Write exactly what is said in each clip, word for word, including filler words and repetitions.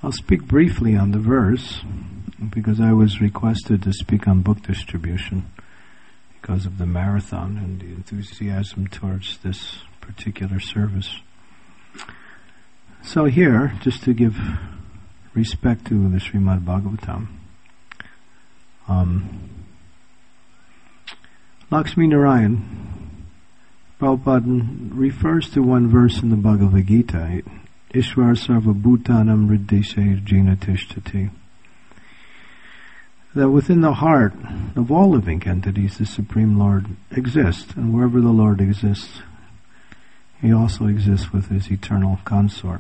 I'll speak briefly on the verse, because I was requested to speak on book distribution because of the marathon and the enthusiasm towards this particular service. So here, just to give respect to the Srimad Bhagavatam, um, Lakshmi Narayan, Prabhupada refers to one verse in the Bhagavad Gita, Ishwar Sarva Bhutanam Riddeshe Jina Tishtati, that within the heart of all living entities the Supreme Lord exists, and wherever the Lord exists, He also exists with His eternal consort.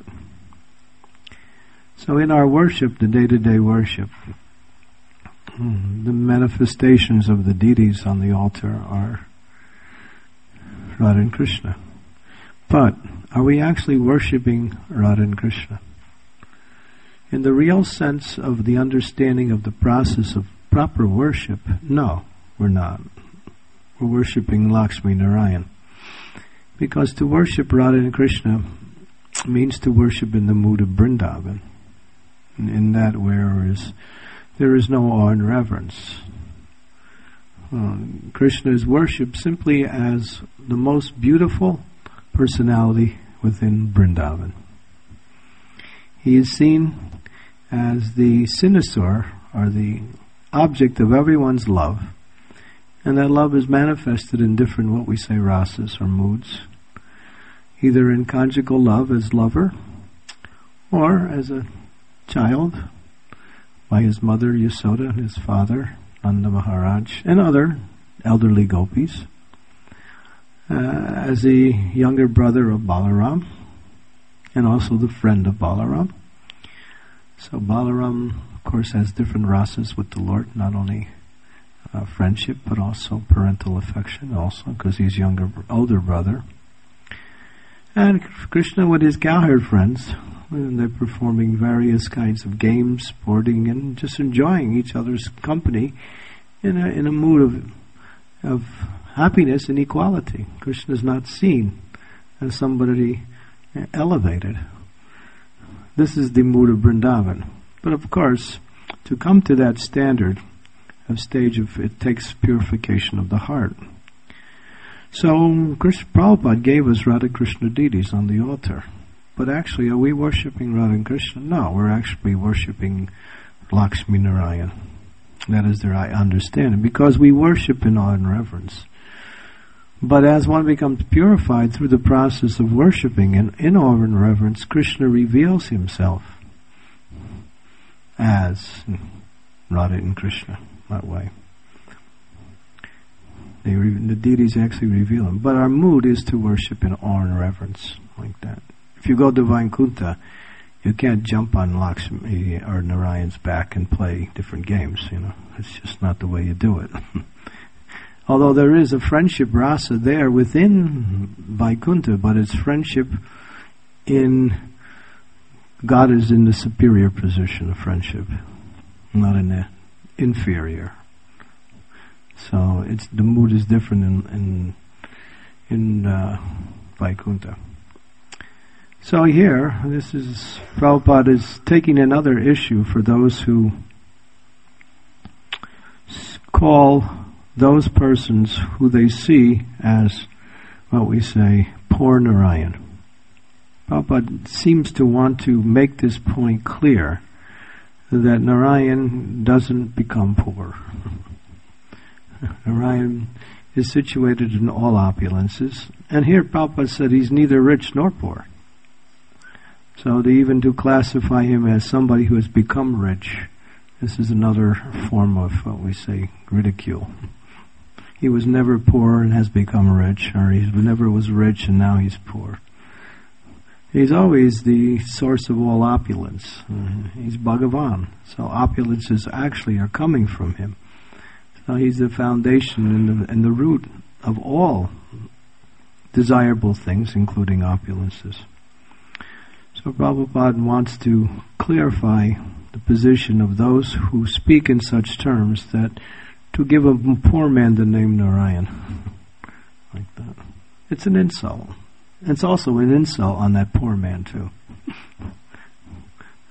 So in our worship, the day-to-day worship, the manifestations of the deities on the altar are Radha and Krishna. But are we actually worshipping Radha and Krishna? In the real sense of the understanding of the process of proper worship, no, we're not. We're worshipping Lakshmi Narayan. Because to worship Radha and Krishna means to worship in the mood of Vrindavan. In, in that where is, there is no awe and reverence. Uh, Krishna is worshipped simply as the most beautiful personality within Vrindavan. He is seen as the cynosure, or the object of everyone's love, and that love is manifested in different, what we say, rasas or moods, either in conjugal love as lover, or as a child by his mother Yasoda and his father Nanda Maharaj and other elderly gopis, uh, as a younger brother of Balaram, and also the friend of Balaram. So Balaram, of course, has different rasas with the Lord, not only uh, friendship, but also parental affection, also because he's younger, older brother. And Krishna with his cowherd friends, and they're performing various kinds of games, sporting, and just enjoying each other's company in a in a mood of of happiness and equality. Krishna is not seen as somebody elevated. This is the mood of Vrindavan. But of course, to come to that standard of stage of it takes purification of the heart. So Krishna Prabhupada gave us Radha Krishna deities on the altar. But actually, are we worshipping Radha and Krishna? No, we're actually worshipping Lakshmi Narayan. That is their understanding, because we worship in awe and reverence. But as one becomes purified through the process of worshipping and in awe and reverence, Krishna reveals himself as Radha and Krishna, that way. They re- the deities actually reveal him. But our mood is to worship in awe and reverence, like that. If you go to Vaikuntha, you can't jump on Lakshmi or Narayan's back and play different games, you know. It's just not the way you do it. Although there is a friendship rasa there within Vaikuntha, but it's friendship in, God is in the superior position of friendship, not in the inferior. So it's the mood is different in in, in uh, Vaikuntha. So here, this is, Prabhupada is taking another issue for those who call those persons who they see as, what we say, poor Narayan. Prabhupada seems to want to make this point clear, that Narayan doesn't become poor. Narayan is situated in all opulences, and here Prabhupada said he's neither rich nor poor. So to even to classify him as somebody who has become rich, this is another form of what we say, ridicule. He was never poor and has become rich, or he never was rich and now he's poor. He's always the source of all opulence. Mm-hmm. He's Bhagavan. So opulences actually are coming from him. So he's the foundation and the, and the root of all desirable things, including opulences. So Prabhupada wants to clarify the position of those who speak in such terms, that to give a poor man the name Narayan, like that, it's an insult. It's also an insult on that poor man too.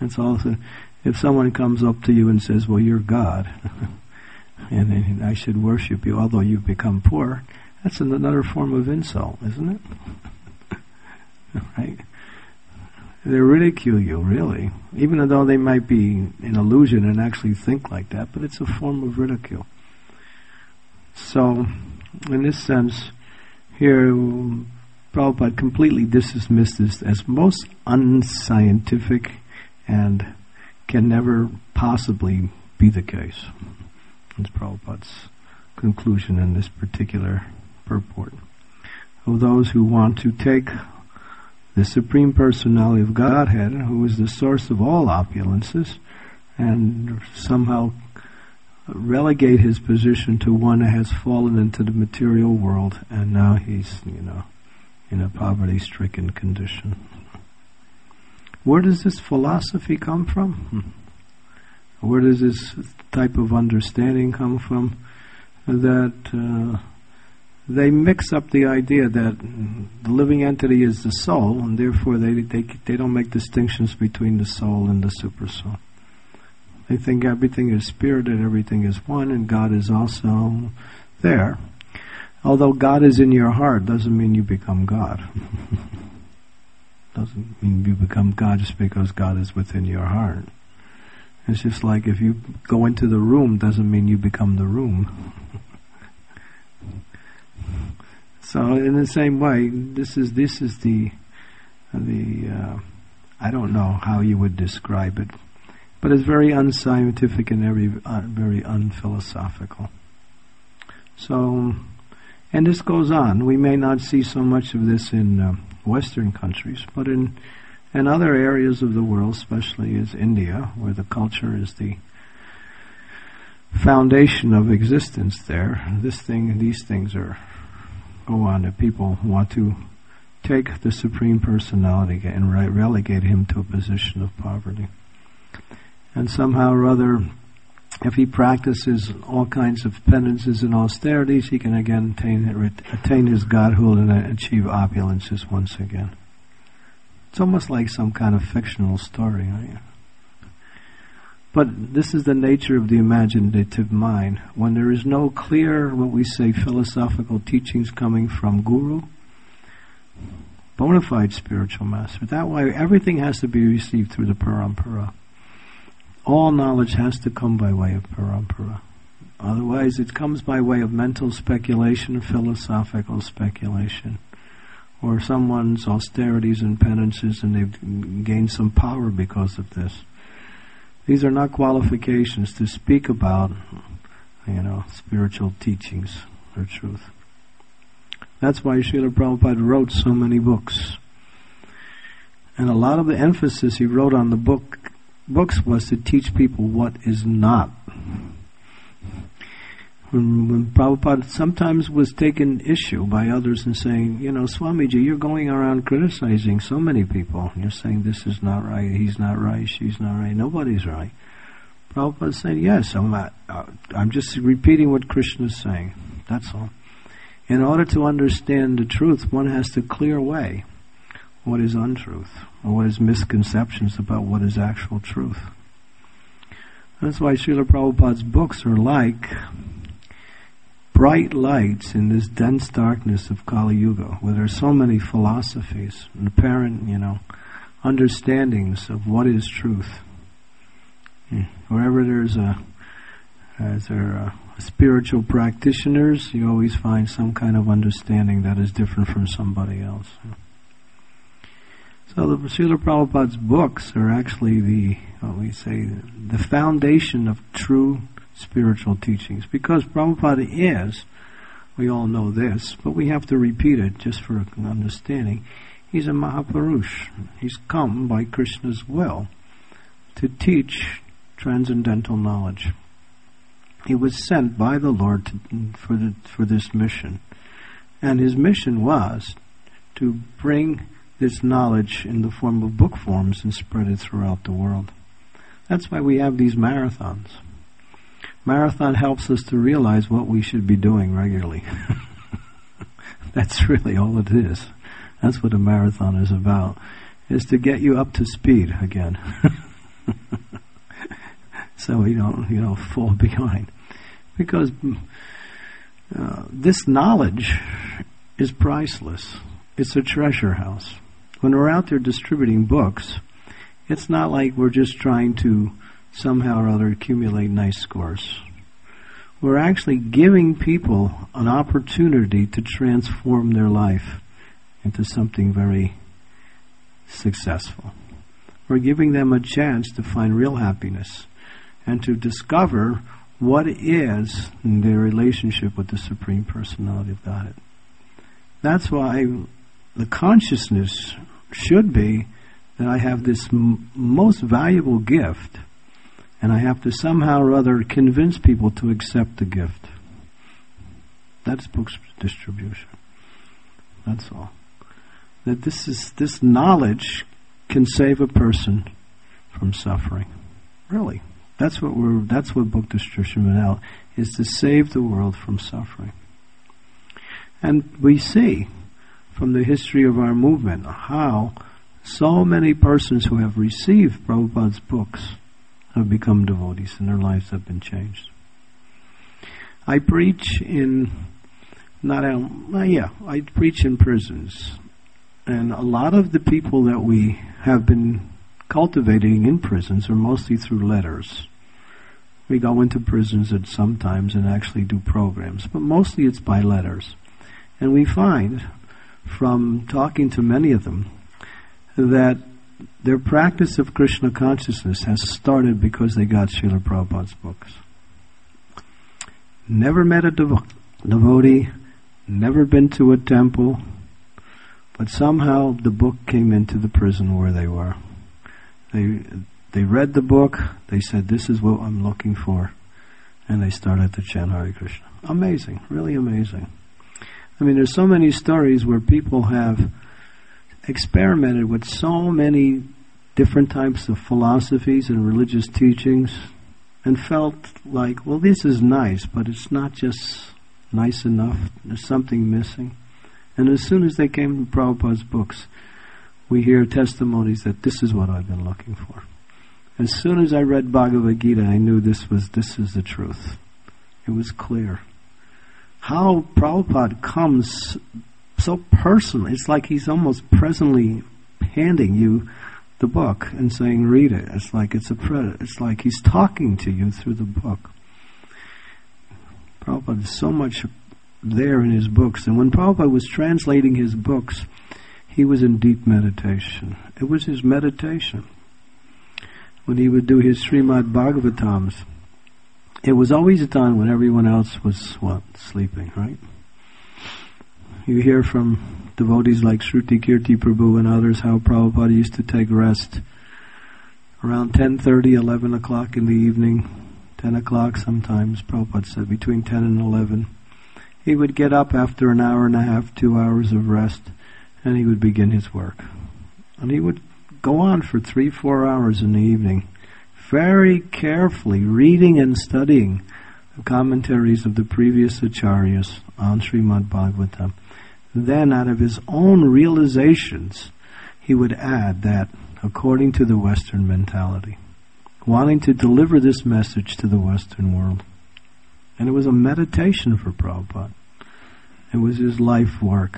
It's also, if someone comes up to you and says, well, you're God, and, and I should worship you, although you've become poor, that's another form of insult, isn't it? Right? They ridicule you, really, even though they might be an illusion and actually think like that, but it's a form of ridicule. So, in this sense, here, Prabhupada completely dismissed this as most unscientific and can never possibly be the case. That's Prabhupada's conclusion in this particular purport. Of those who want to take the Supreme Personality of Godhead, who is the source of all opulences, and somehow relegate his position to one that has fallen into the material world, and now he's, you know, in a poverty-stricken condition. Where does this philosophy come from? Where does this type of understanding come from? That uh, they mix up the idea that the living entity is the soul, and therefore they, they they don't make distinctions between the soul and the supersoul. They think everything is spirit and everything is one, and God is also there. Although God is in your heart, doesn't mean you become God. Doesn't mean you become God just because God is within your heart. It's just like if you go into the room, doesn't mean you become the room. So in the same way, this is this is the the uh, I don't know how you would describe it, but it's very unscientific and very uh, very unphilosophical. So, and this goes on. We may not see so much of this in uh, Western countries, but in in other areas of the world, especially as India, where the culture is the foundation of existence there, this thing, these things are go on that people want to take the Supreme Personality and re- relegate him to a position of poverty. And somehow or other, if he practices all kinds of penances and austerities, he can again attain, attain his godhood and achieve opulences once again. It's almost like some kind of fictional story, right? But this is the nature of the imaginative mind. When there is no clear, what we say, philosophical teachings coming from Guru, bona fide spiritual master, that way everything has to be received through the parampara. All knowledge has to come by way of parampara. Otherwise it comes by way of mental speculation, philosophical speculation, or someone's austerities and penances and they've gained some power because of this. These are not qualifications to speak about, you know, spiritual teachings or truth. That's why Srila Prabhupada wrote so many books. And a lot of the emphasis he wrote on the book books was to teach people what is not. When, when Prabhupada sometimes was taken issue by others and saying, you know, Swamiji, you're going around criticizing so many people. You're saying this is not right, he's not right, she's not right, nobody's right. Prabhupada said, yes, I'm not, uh, I'm just repeating what Krishna is saying. That's all. In order to understand the truth, one has to clear away what is untruth, or what is misconceptions about what is actual truth. That's why Srila Prabhupada's books are like bright lights in this dense darkness of Kali Yuga, where there are so many philosophies and apparent, you know, understandings of what is truth. Wherever there's a, as there are spiritual practitioners, you always find some kind of understanding that is different from somebody else. So the Srila Prabhupada's books are actually the, what we say, the foundation of true spiritual teachings. Because Prabhupada is, we all know this, but we have to repeat it just for an understanding. He's a Mahapurush. He's come by Krishna's will to teach transcendental knowledge. He was sent by the Lord to, for the, for this mission. And his mission was to bring this knowledge in the form of book forms and spread it throughout the world. That's why we have these marathons. Marathon helps us to realize what we should be doing regularly. That's really all it is. That's what a marathon is about, is to get you up to speed again. so we don't, you know, fall behind. Because uh, this knowledge is priceless. It's a treasure house. When we're out there distributing books, it's not like we're just trying to somehow or other accumulate nice scores. We're actually giving people an opportunity to transform their life into something very successful. We're giving them a chance to find real happiness and to discover what is their relationship with the Supreme Personality of Godhead. That's why the consciousness should be that I have this m- most valuable gift, and I have to somehow or other convince people to accept the gift. That's book distribution. That's all. That this is this knowledge can save a person from suffering. Really, that's what we're. That's what book distribution now is, to save the world from suffering. And we see from the history of our movement how so many persons who have received Prabhupada's books have become devotees and their lives have been changed. I preach in, not uh, yeah, I preach in prisons. And a lot of the people that we have been cultivating in prisons are mostly through letters. We go into prisons at sometimes and actually do programs, but mostly it's by letters. And we find from talking to many of them that their practice of Krishna consciousness has started because they got Srila Prabhupada's books. Never met a devo- devotee, never been to a temple, but somehow the book came into the prison where they were. They they read the book, they said, this is what I'm looking for, and they started to chant Hare Krishna. Amazing, really amazing. I mean, there's so many stories where people have experimented with so many different types of philosophies and religious teachings and felt like, well, this is nice, but it's not just nice enough. There's something missing. And as soon as they came to Prabhupada's books, we hear testimonies that this is what I've been looking for. As soon as I read Bhagavad Gita, I knew this was this is the truth. It was clear. How Prabhupada comes so personal. It's like he's almost presently handing you the book and saying, read it. It's like it's a pre- it's like he's talking to you through the book. Prabhupada is so much there in his books. And when Prabhupada was translating his books, he was in deep meditation. It was his meditation. When he would do his Srimad Bhagavatams, it was always done when everyone else was, what, sleeping, right? You hear from devotees like Shruti Kirti Prabhu and others how Prabhupada used to take rest around ten thirty, eleven o'clock in the evening, ten o'clock sometimes. Prabhupada said between ten and eleven. He would get up after an hour and a half, two hours of rest, and he would begin his work. And he would go on for three, four hours in the evening, very carefully reading and studying the commentaries of the previous acharyas on Srimad Bhagavatam. Then, out of his own realizations, he would add that according to the Western mentality, wanting to deliver this message to the Western world. And it was a meditation for Prabhupada. It was his life work.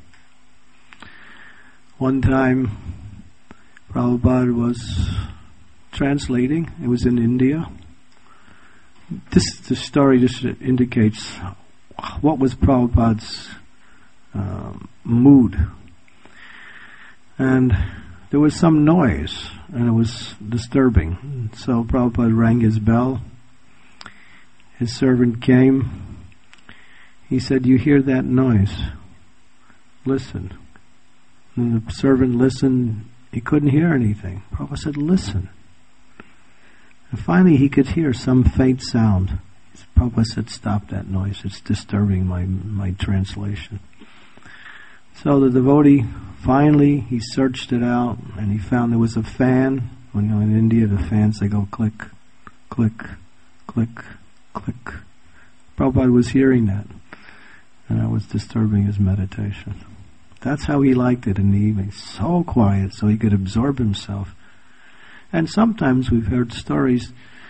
One time, Prabhupada was translating. It was in India. This, this story just indicates what was Prabhupada's um, mood. And there was some noise, and it was disturbing. So Prabhupada rang his bell. His servant came. He said, "You hear that noise? Listen." And the servant listened. He couldn't hear anything. Prabhupada said, "Listen." And finally he could hear some faint sound. Prabhupada said, "Stop that noise. It's disturbing my, my translation." So the devotee, finally, he searched it out, and he found there was a fan. When you know, in India, the fans, they go click, click, click, click. Prabhupada was hearing that, and that was disturbing his meditation. That's how he liked it in the evening. So quiet, so he could absorb himself. And sometimes we've heard stories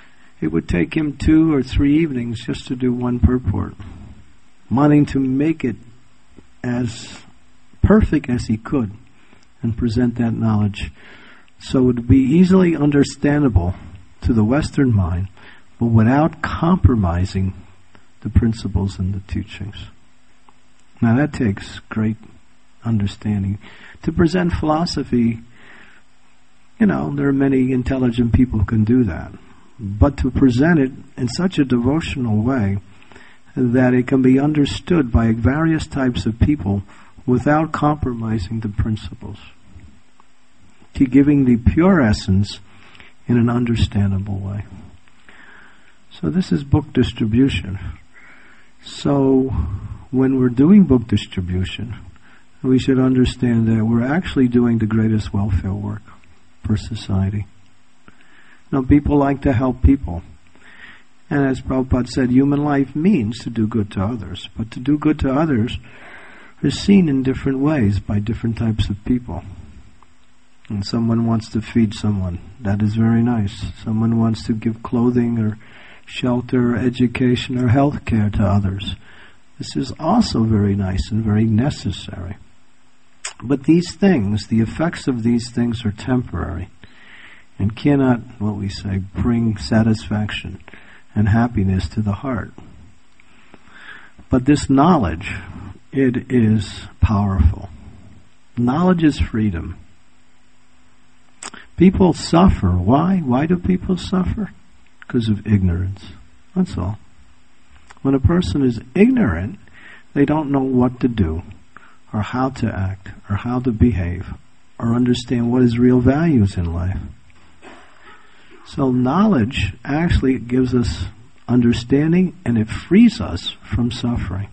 it would take him two or three evenings just to do one purport, wanting to make it as perfect as he could and present that knowledge so it would be easily understandable to the Western mind, but without compromising the principles and the teachings. Now that takes great understanding. To present philosophy, you know, there are many intelligent people who can do that. But to present it in such a devotional way that it can be understood by various types of people without compromising the principles. To giving the pure essence in an understandable way. So this is book distribution. So when we're doing book distribution, we should understand that we're actually doing the greatest welfare work for society. Now, people like to help people. And as Prabhupada said, human life means to do good to others. But to do good to others is seen in different ways by different types of people. And someone wants to feed someone. That is very nice. Someone wants to give clothing or shelter or education or health care to others. This is also very nice and very necessary. But these things, the effects of these things are temporary and cannot, what we say, bring satisfaction and happiness to the heart. But this knowledge, it is powerful. Knowledge is freedom. People suffer. Why? Why do people suffer? Because of ignorance. That's all. When a person is ignorant, they don't know what to do, or how to act, or how to behave, or understand what is real values in life. So knowledge actually gives us understanding, and it frees us from suffering.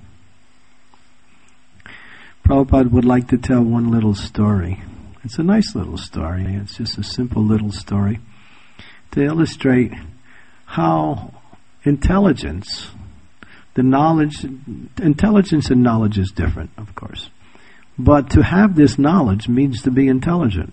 Prabhupada would like to tell one little story. It's a nice little story. It's just a simple little story to illustrate how intelligence, the knowledge, intelligence and knowledge is different, of course. But to have this knowledge means to be intelligent.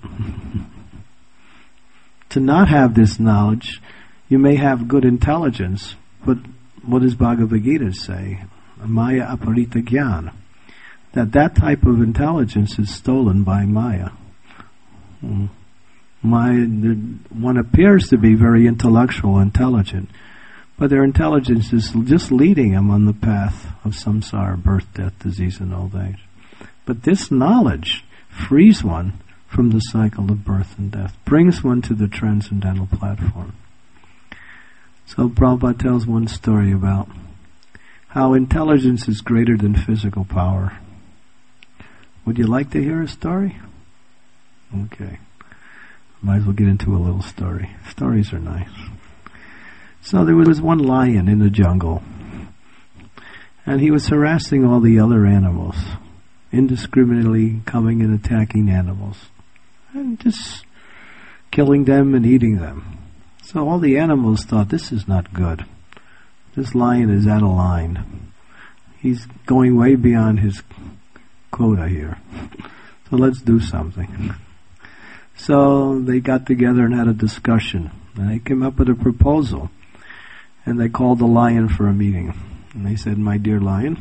To not have this knowledge, you may have good intelligence, but what does Bhagavad Gita say? Maya aparita jnana. That that type of intelligence is stolen by Maya. Mm. Maya, one appears to be very intellectual, intelligent, but their intelligence is just leading them on the path of samsara, birth, death, disease, and old age. But this knowledge frees one from the cycle of birth and death, brings one to the transcendental platform. So Prabhupada tells one story about how intelligence is greater than physical power. Would you like to hear a story? Okay. Might as well get into a little story. Stories are nice. So there was one lion in the jungle, and he was harassing all the other animals, indiscriminately coming and attacking animals, and just killing them and eating them. So all the animals thought, this is not good. This lion is out of line. He's going way beyond his quota here. So let's do something. So they got together and had a discussion. And they came up with a proposal. And they called the lion for a meeting. And they said, my dear lion,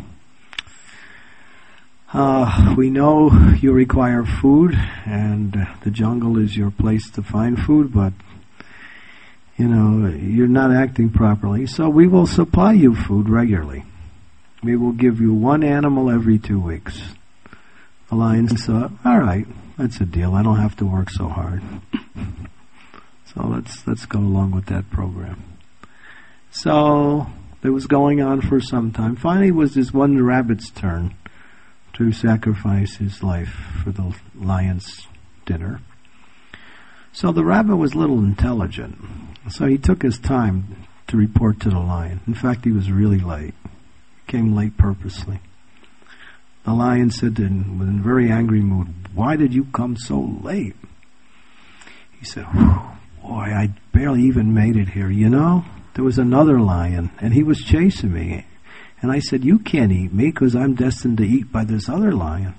uh, we know you require food, and uh, the jungle is your place to find food, but you know, you're not acting properly. So we will supply you food regularly. We will give you one animal every two weeks. The lion said, all right, that's a deal. I don't have to work so hard. So let's let's go along with that program. So it was going on for some time. Finally, it was this one rabbit's turn to sacrifice his life for the lion's dinner. So the rabbit was a little intelligent. So he took his time to report to the lion. In fact, he was really late. He came late purposely. The lion said to him, with a very angry mood, why did you come so late? He said, boy, I barely even made it here. You know, there was another lion, and he was chasing me. And I said, you can't eat me because I'm destined to eat by this other lion.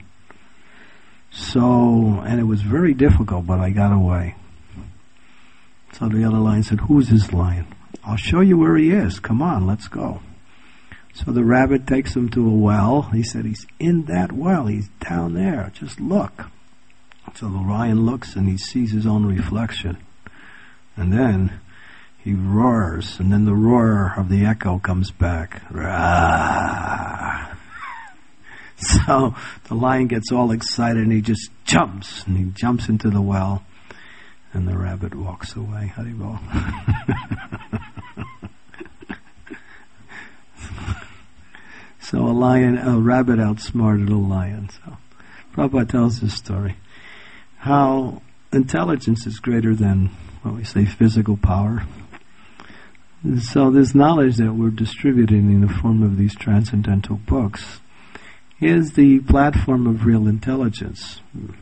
So, and it was very difficult, but I got away. So the other lion said, who's this lion? I'll show you where he is. Come on, let's go. So the rabbit takes him to a well. He said, he's in that well. He's down there. Just look. So the lion looks and he sees his own reflection. And then he roars. And then the roar of the echo comes back. Rah! So the lion gets all excited and he just jumps. And he jumps into the well. And the rabbit walks away. Haribol. So a lion, a rabbit outsmarted a lion. So Prabhupada tells this story. How intelligence is greater than, what we say, physical power. And so this knowledge that we're distributing in the form of these transcendental books is the platform of real intelligence.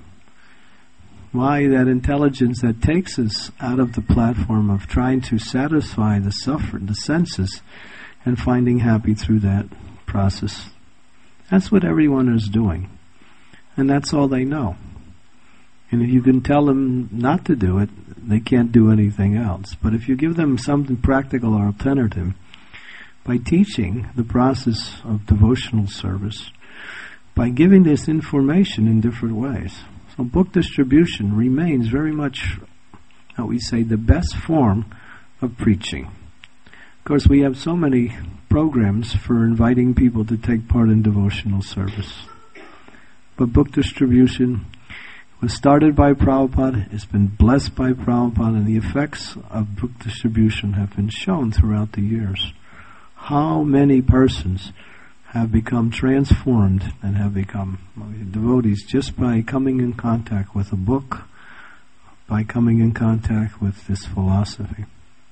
Why that intelligence that takes us out of the platform of trying to satisfy the suffer, the senses, and finding happy through that process. That's what everyone is doing. And that's all they know. And if you can tell them not to do it, they can't do anything else. But if you give them something practical or alternative, by teaching the process of devotional service, by giving this information in different ways. So book distribution remains very much, how we say, the best form of preaching. Of course, we have so many programs for inviting people to take part in devotional service. But book distribution was started by Prabhupada, it's been blessed by Prabhupada, and the effects of book distribution have been shown throughout the years. How many persons have become transformed and have become devotees just by coming in contact with a book, by coming in contact with this philosophy.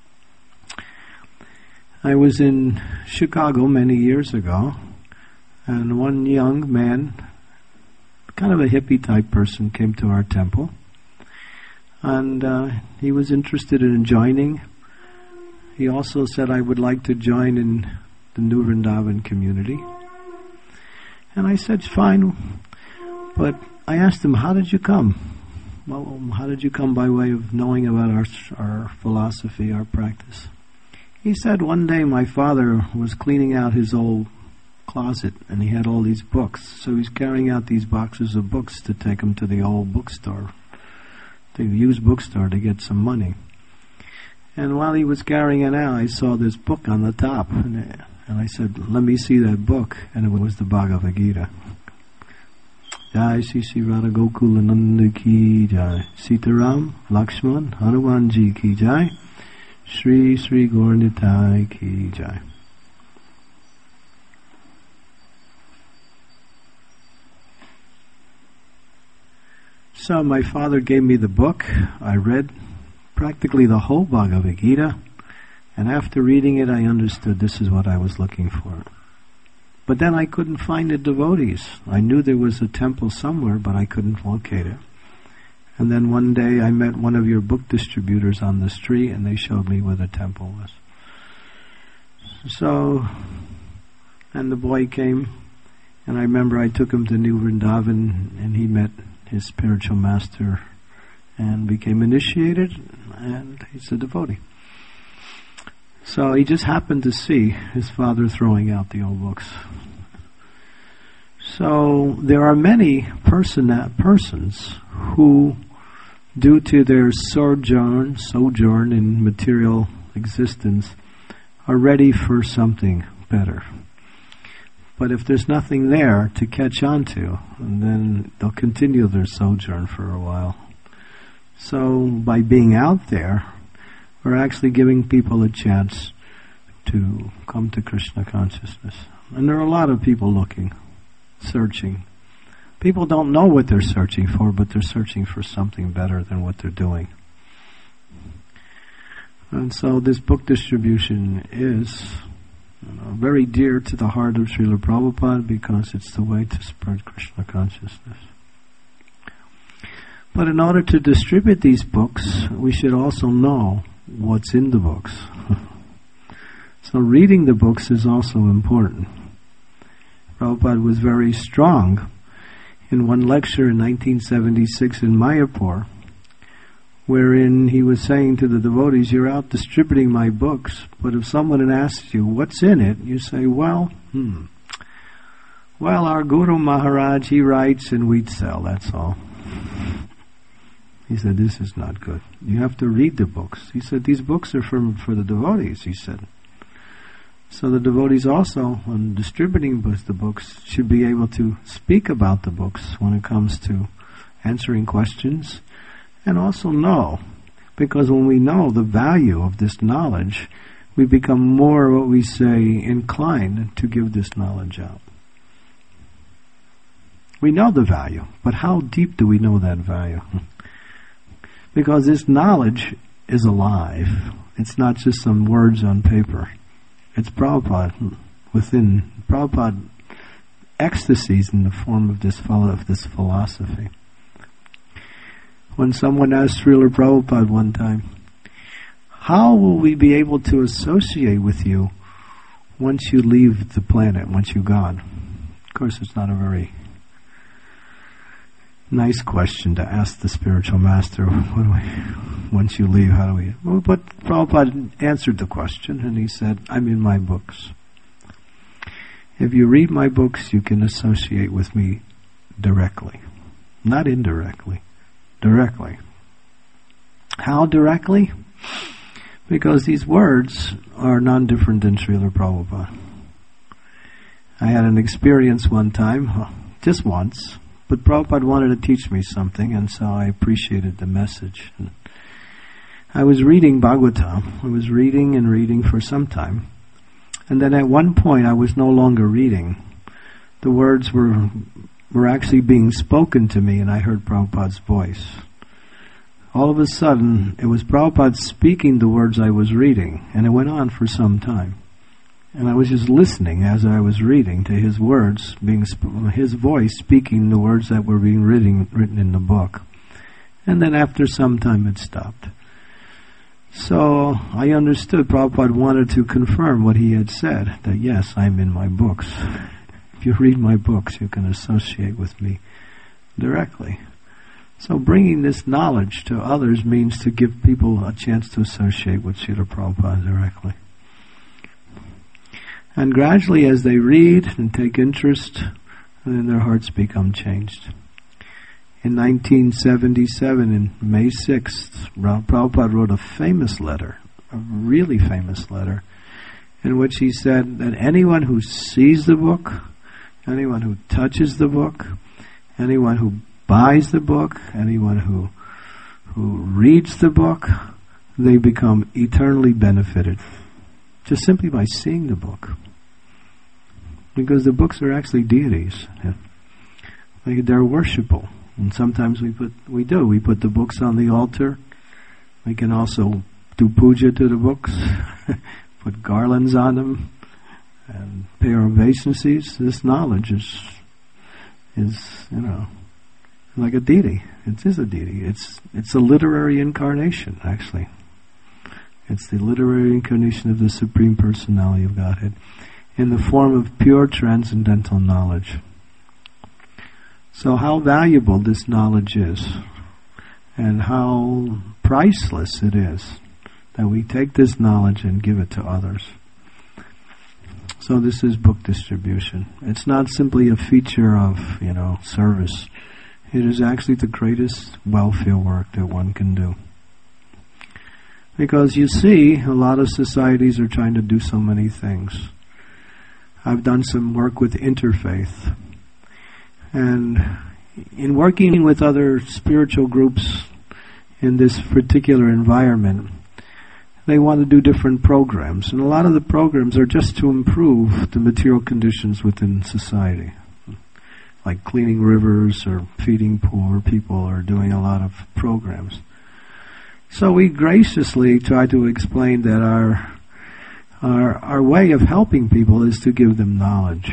I was in Chicago many years ago, and one young man, kind of a hippie type person, came to our temple, and uh, he was interested in joining. He also said, I would like to join in the New Vrindavan community. And I said, fine, but I asked him, how did you come? Well, how did you come by way of knowing about our our philosophy, our practice? He said, one day my father was cleaning out his old closet, and he had all these books. So he's carrying out these boxes of books to take them to the old bookstore, the used bookstore, to get some money. And while he was carrying it out, I saw this book on the top, and, and I said, let me see that book. And it was the Bhagavad Gita. Jai Shri Shri Radha Gokulananda Ki Jai, Sitaram Lakshman Hanumanji Ki Jai, Shri Shri Gaur Nitai Ki Jai. So my father gave me the book. I read practically the whole Bhagavad Gita, and after reading it I understood this is what I was looking for. But then I couldn't find the devotees. I knew there was a temple somewhere, but I couldn't locate it. And then one day I met one of your book distributors on the street, and they showed me where the temple was. So, and the boy came, and I remember I took him to New Vrindavan, and he met his spiritual master and became initiated, and he's a devotee. So he just happened to see his father throwing out the old books. So there are many person, persons who, due to their sojourn, sojourn in material existence, are ready for something better. But if there's nothing there to catch on to, then they'll continue their sojourn for a while. So by being out there, we're actually giving people a chance to come to Krishna consciousness. And there are a lot of people looking, searching. People don't know what they're searching for, but they're searching for something better than what they're doing. And so this book distribution is, you know, very dear to the heart of Srila Prabhupada, because it's the way to spread Krishna consciousness. But in order to distribute these books, we should also know what's in the books. So reading the books is also important. Prabhupada was very strong in one lecture in nineteen seventy-six in Mayapur, wherein he was saying to the devotees, you're out distributing my books, but if someone asks you, what's in it? You say, well, hmm, well, our Guru Maharaj, he writes and we'd sell, that's all. He said, this is not good. You have to read the books. He said, these books are for, for the devotees, he said. So the devotees also, when distributing the books, should be able to speak about the books when it comes to answering questions, and also know. Because when we know the value of this knowledge, we become more, what we say, inclined to give this knowledge out. We know the value, but how deep do we know that value? Because this knowledge is alive. It's not just some words on paper. It's Prabhupada within, Prabhupada ecstasies in the form of this, of this philosophy. When someone asked Srila Prabhupada one time, how will we be able to associate with you once you leave the planet, once you're gone? Of course, it's not a very nice question to ask the spiritual master. What do we, once you leave, how do we? Well, but Prabhupada answered the question, and he said, I'm in my books. If you read my books, you can associate with me directly, not indirectly, directly. How directly? Because these words are none different than Srila Prabhupada. I had an experience one time, just once, but Prabhupada wanted to teach me something, and so I appreciated the message. And I was reading Bhagavatam. I was reading and reading for some time. And then at one point I was no longer reading. The words were were actually being spoken to me, and I heard Prabhupada's voice. All of a sudden, it was Prabhupada speaking the words I was reading, and it went on for some time. And I was just listening as I was reading to his words, being sp- his voice speaking the words that were being written, written in the book. And then after some time it stopped. So I understood Prabhupada wanted to confirm what he had said, that yes, I'm in my books. If you read my books, you can associate with me directly. So bringing this knowledge to others means to give people a chance to associate with Srila Prabhupada directly. And gradually as they read and take interest, then their hearts become changed. In nineteen seventy-seven, in May sixth, Prabhupada wrote a famous letter, a really famous letter, in which he said that anyone who sees the book, anyone who touches the book, anyone who buys the book, anyone who who reads the book, they become eternally benefited, just simply by seeing the book. Because the books are actually deities. Yeah. Like they're worshipable. And sometimes we put, we do, we put the books on the altar. We can also do puja to the books, put garlands on them, and pay our obeisances. This knowledge is, is, you know, like a deity. It is a deity. It's, it's a literary incarnation, actually. It's the literary incarnation of the Supreme Personality of Godhead in the form of pure transcendental knowledge. So how valuable this knowledge is, and how priceless it is that we take this knowledge and give it to others. So this is book distribution. It's not simply a feature of, you know, service. It is actually the greatest welfare work that one can do. Because you see, a lot of societies are trying to do so many things. I've done some work with Interfaith. And in working with other spiritual groups in this particular environment, they want to do different programs. And a lot of the programs are just to improve the material conditions within society. Like cleaning rivers or feeding poor people, or doing a lot of programs. So we graciously try to explain that our our our way of helping people is to give them knowledge.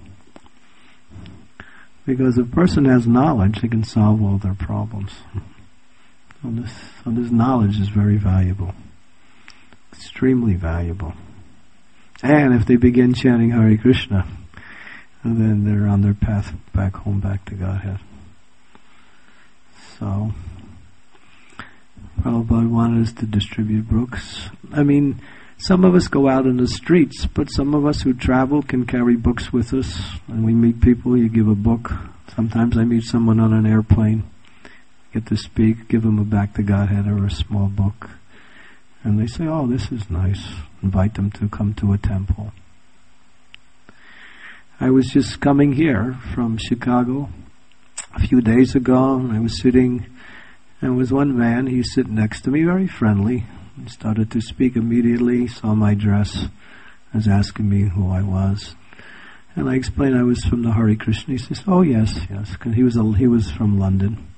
Because if a person has knowledge, they can solve all their problems. So this, so this knowledge is very valuable. Extremely valuable. And if they begin chanting Hare Krishna, then they're on their path back home, back to Godhead. So Prabhupada wanted us to distribute books. I mean, some of us go out in the streets, but some of us who travel can carry books with us. And we meet people, you give a book. Sometimes I meet someone on an airplane, get to speak, give them a Back to Godhead or a small book. And they say, oh, this is nice. Invite them to come to a temple. I was just coming here from Chicago a few days ago, and I was sitting, and there was one man, he was sitting next to me, very friendly. He started to speak immediately, saw my dress, was asking me who I was. And I explained I was from the Hare Krishna. He says, oh yes, yes, because he was, a, he was from London.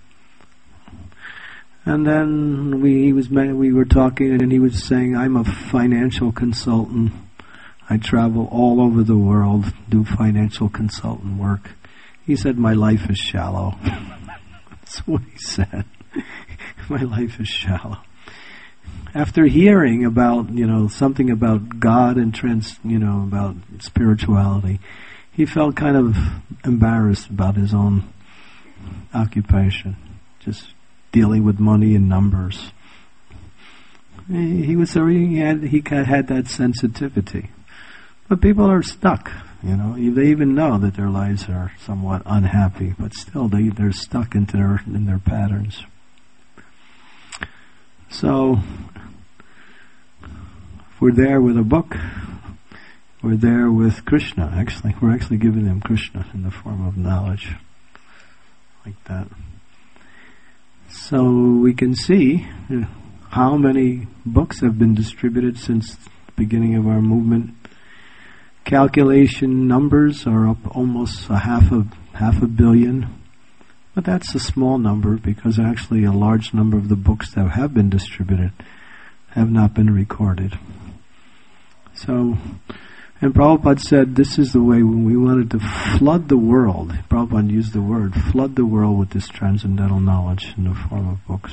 And then we he was we were talking, and he was saying, I'm a financial consultant. I travel all over the world, do financial consultant work. He said, my life is shallow. That's what he said. My life is shallow. After hearing about, you know, something about God and trans, you know, about spirituality, he felt kind of embarrassed about his own occupation, just dealing with money and numbers. He was he had he had that sensitivity. But people are stuck, you know. They even know that their lives are somewhat unhappy, but still they, they're stuck into their in their patterns. So, if we're there with a book, we're there with Krishna. Actually, we're actually giving them Krishna in the form of knowledge, like that. So we can see how many books have been distributed since the beginning of our movement. Calculation numbers are up almost a half a half a billion, but that's a small number because actually a large number of the books that have been distributed have not been recorded. So, and Prabhupada said this is the way when we wanted to flood the world. Prabhupada used the word flood the world with this transcendental knowledge in the form of books.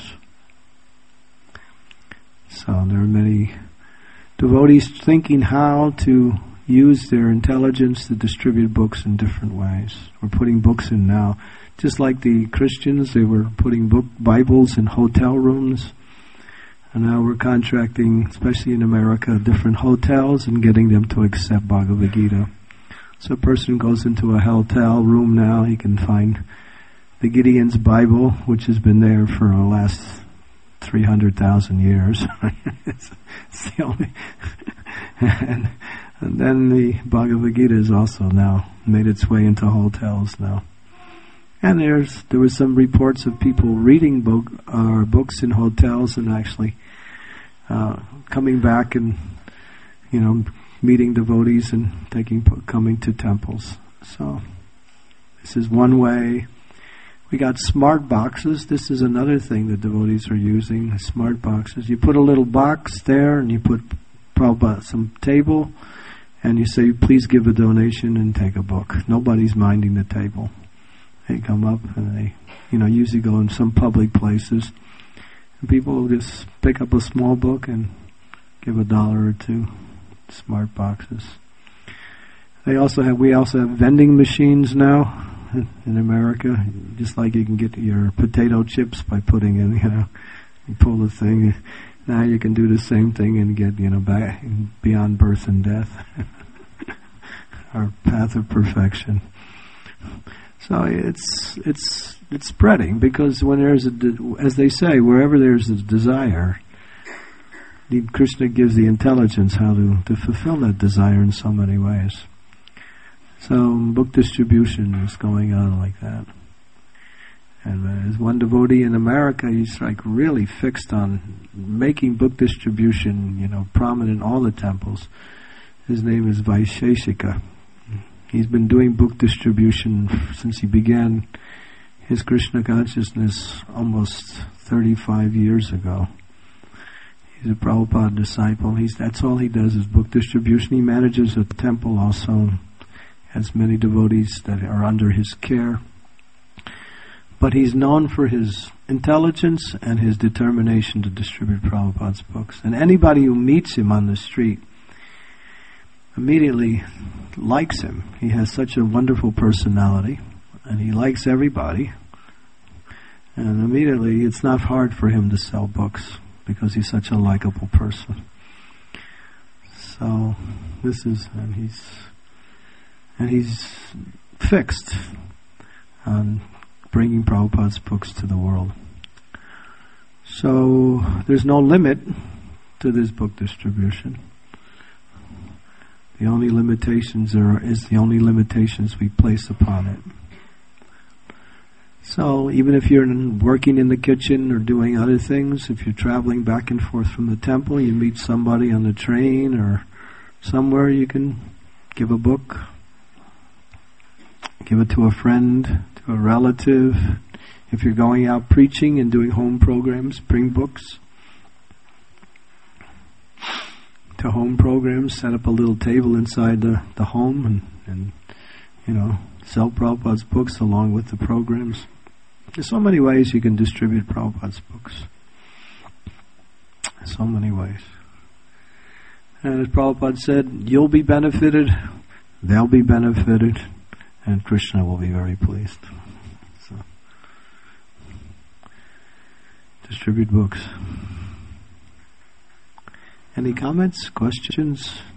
So there are many devotees thinking how to use their intelligence to distribute books in different ways. We're putting books in now. Just like the Christians, they were putting book Bibles in hotel rooms. And now we're contracting, especially in America, different hotels and getting them to accept Bhagavad Gita. So a person goes into a hotel room now, he can find the Gideon's Bible, which has been there for the last three hundred thousand years. it's, it's the only... and, And then the Bhagavad Gita has also now made its way into hotels now. And there's there were some reports of people reading book uh, books in hotels and actually uh, coming back and, you know, meeting devotees and taking coming to temples. So this is one way. We got smart boxes. This is another thing that devotees are using, smart boxes. You put a little box there and you put probably some table, and you say, please give a donation and take a book. Nobody's minding the table. They come up and they, you know, usually go in some public places. And people will just pick up a small book and give a dollar or two. Smart boxes. They also have, we also have vending machines now in America. Just like you can get your potato chips by putting in, you know, you pull the thing. Now you can do the same thing and get, you know, back beyond birth and death. Our path of perfection. So it's it's it's spreading because when there's a, de- as they say, wherever there's a desire, the Krishna gives the intelligence how to, to fulfill that desire in so many ways. So book distribution is going on like that. And uh, there's one devotee in America, he's like really fixed on making book distribution, you know, prominent in all the temples. His name is Vaisheshika. He's been doing book distribution since he began his Krishna consciousness almost thirty-five years ago. He's a Prabhupada disciple. He's that's all he does is book distribution. He manages a temple also, has many devotees that are under his care. But he's known for his intelligence and his determination to distribute Prabhupada's books. And anybody who meets him on the street immediately likes him. He has such a wonderful personality, and he likes everybody. And immediately, it's not hard for him to sell books because he's such a likable person. So this is, and he's, and he's fixed on bringing Prabhupada's books to the world. So there's no limit to this book distribution. The only limitations are is the only limitations we place upon it. So even if you're in, working in the kitchen or doing other things, if you're traveling back and forth from the temple, you meet somebody on the train or somewhere, you can give a book, give it to a friend, to a relative. If you're going out preaching and doing home programs, bring books to home programs. Set up a little table inside the, the home and, and, you know, sell Prabhupada's books along with the programs. There's so many ways you can distribute Prabhupada's books. So many ways. And as Prabhupada said, you'll be benefited, they'll be benefited, and Krishna will be very pleased. So, distribute books. Any comments, questions?